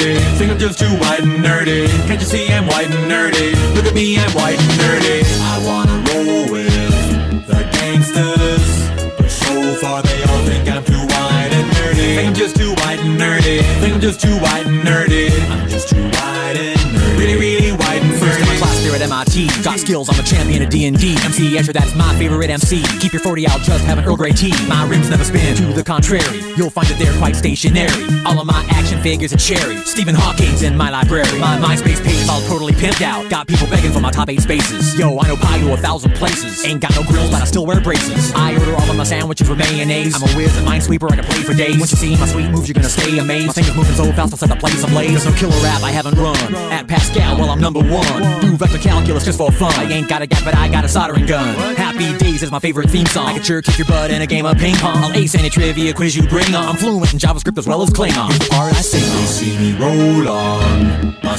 nerdy. Think I'm just too white and nerdy. Can't you see I'm white and nerdy? Look at me, I'm white and nerdy. I wanna roll with the gangsters, but so far they all think I'm too white and nerdy. Think I'm just too white and nerdy. Think I'm just too white and nerdy. I'm just too white and nerdy. Really, really white and nerdy. First in my class there at MIT. Got skills, I'm a champion of D&D. MC Escher, that's my favorite MC. Keep your 40 out, just have an Earl Grey tea. My rims never spin, to the contrary. You'll find that they're quite stationary. All of my action figures are cherry. Stephen Hawking's in my library. My MySpace page all totally pimped out. Got people begging for my top 8 spaces. Yo, I know pie to 1,000 places. Ain't got no grills, but I still wear braces. I order all of my sandwiches with mayonnaise. I'm a whiz and minesweeper, I can play for days. Once you see my sweet moves, you're gonna stay amazed. My fingers moving so fast, I'll set the place ablaze. There's no killer rap I haven't run. At Pascal, well, I'm number 1. Do vector calculus just for fun. I ain't got a gap, but I got a soldering gun. Happy Days is my favorite theme song. I can sure kick your butt in a game of ping pong. I'll ace any trivia quiz you bring on. I'm fluent in JavaScript as well as Klingon. Here's the part I sing on. They see me roll on my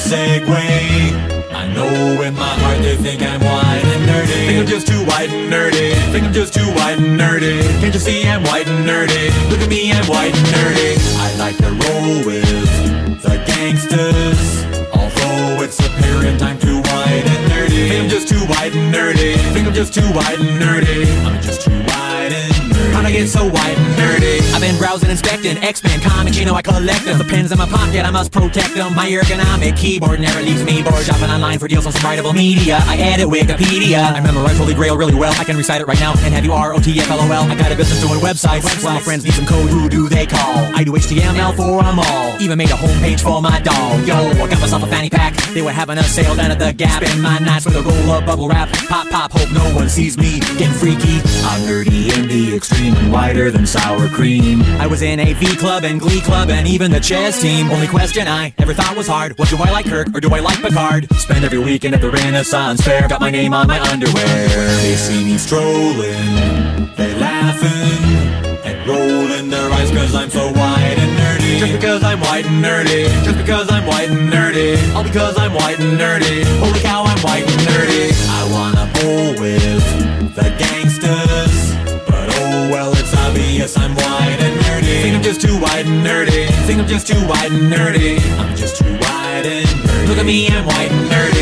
Segway. I know in my heart they think I'm white and nerdy. Think I'm just too white and nerdy. Think I'm just too white and nerdy. Can't you see I'm white and nerdy? Look at me, I'm white and nerdy. I like to roll with the gangsters, although it's apparent I'm too white and nerdy. Think I'm just too white and nerdy. Think I'm just too white and nerdy. I'm just too white and nerdy. How'd I get so white and nerdy? I've been browsing, inspecting X-Men comics, you know I collect them. The pens in my pocket, I must protect them. My ergonomic keyboard never leaves me bored. Shopping online for deals on some writable media. I edit Wikipedia. I memorize Holy Grail really well. I can recite it right now and have you ROTFLOL. I got a business doing websites. Well, my friends need some code, who do they call? I do HTML for them all. Even made a homepage for my dog. Yo, I got myself a fanny pack. They were having a sale down at the Gap. Spend my nights with a roll of bubble wrap. Pop, pop, hope no one sees me getting freaky. I'm nerdy in the extreme and whiter than sour cream. I was in a V Club and Glee Club and even the chess team. Only question I ever thought was hard was, do I like Kirk or do I like Picard? Spend every weekend at the Renaissance Fair. Got my name on my underwear. They see me strolling, they laughing and rolling their eyes cause I'm so white and nerdy. Just because I'm white and nerdy. Just because I'm white and nerdy. All because I'm white and nerdy. Holy cow, I'm white and nerdy. I wanna bowl with the gangsters, but oh well, it's obvious I'm white and nerdy. Think I'm just too white and nerdy. Think I'm just too white and nerdy. I'm just too white and nerdy. Look at me, I'm white and nerdy.